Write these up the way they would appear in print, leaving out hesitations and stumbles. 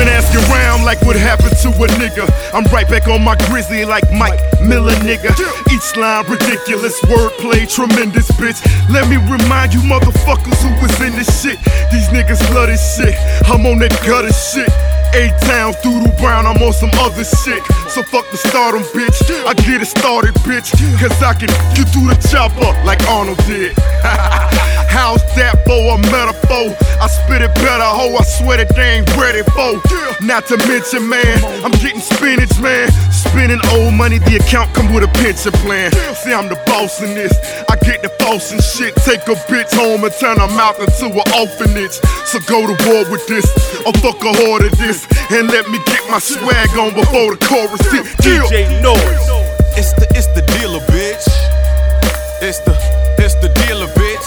been asking round like what happened to a nigga. I'm right back on my grizzly like Mike Miller, nigga. Each line ridiculous, wordplay tremendous, bitch. Let me remind you motherfuckers who was in this shit. These niggas love this shit. I'm on that gutter shit. A-Town, Doodle Brown, I'm on some other shit. So fuck the stardom, bitch. I get it started, bitch. Cause I can get through the chopper like Arnold did. How's that for a metaphor? I spit it better, ho, I swear that they ain't ready for. Not to mention, man, I'm getting spinach, man. Spending old money, the account come with a pension plan. See, I'm the boss in this. I get the false and shit. Take a bitch home and turn her mouth into an orphanage. So go to war with this, or fuck a horde of this. And let me get my swag on before the chorus hit. DJ Noise. It's the dealer, bitch. It's the dealer, bitch.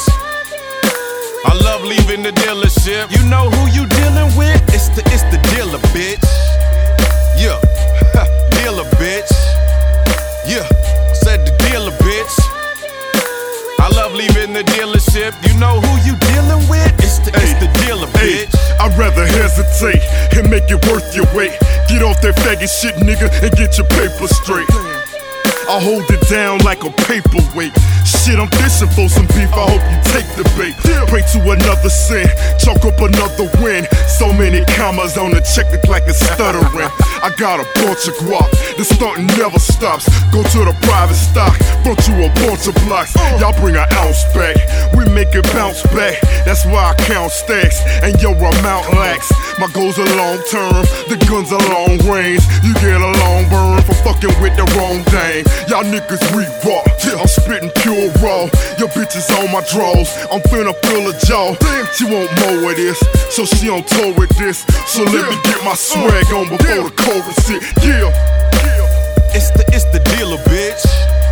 I love leaving the dealership. You know who you dealing with? It's the dealer, bitch. Yeah, dealer, bitch. Yeah, said the dealer, bitch. I love leaving the dealership. You know who you dealing with? It's the dealer, bitch. I'd rather hesitate and make it worth your weight. Get off that faggot shit, nigga, and get your paper straight. I hold it down like a paperweight. Shit, I'm fishing for some beef, I hope you take the bait. Pray to another sin, chalk up another win. So many commas on the check, look like it's stuttering. I got a bunch of guap, the starting never stops. Go to the private stock, brought you a bunch of blocks. Y'all bring an ounce back, we make it bounce back. That's why I count stacks, and your amount lax. My goals are long term, the guns are long range. You get a long burn for fucking with the wrong dame. Y'all niggas we raw, I'm spitting pure raw. Your bitches on my drawers, I'm finna fill a jaw. She want more of this, so she on tour with this. So let me get my swag on before the chorus hit. Yeah, it's the dealer, bitch.